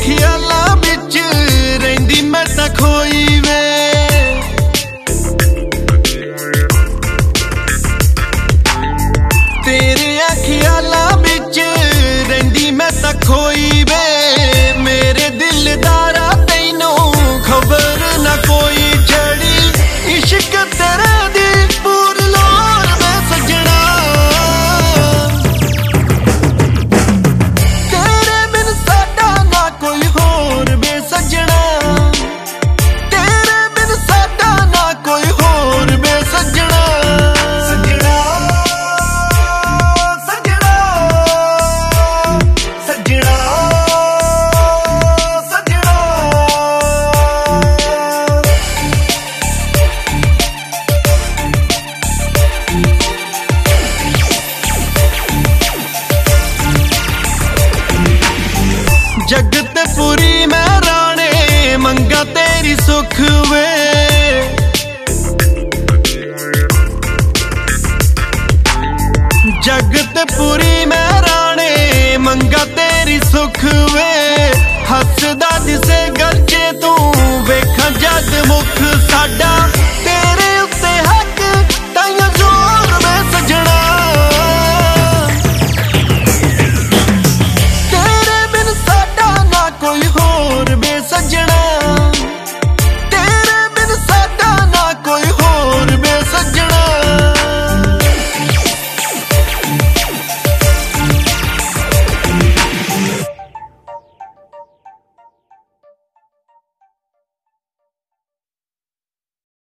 ख्यालां विच रहिंदी मैं तां खोई वे। तेरे ख्यालां विच रहिंदी मैं तां खोई वे। मेरे दिलदारा तैनू खबर ना कोई छड़ी इश्क तेरे दी पूर लोर वे सजना। तेरे बिन साडा ना कोई होर वे सजना। तेरे बिन साडा ना कोई होर वे सजना। सजना सजना सजना सजना। जगतपुरी मैं राणे मंगा तेरी सुख वे। जगतपुरी मैं राणे मंगा तेरी सुख वे। हसदा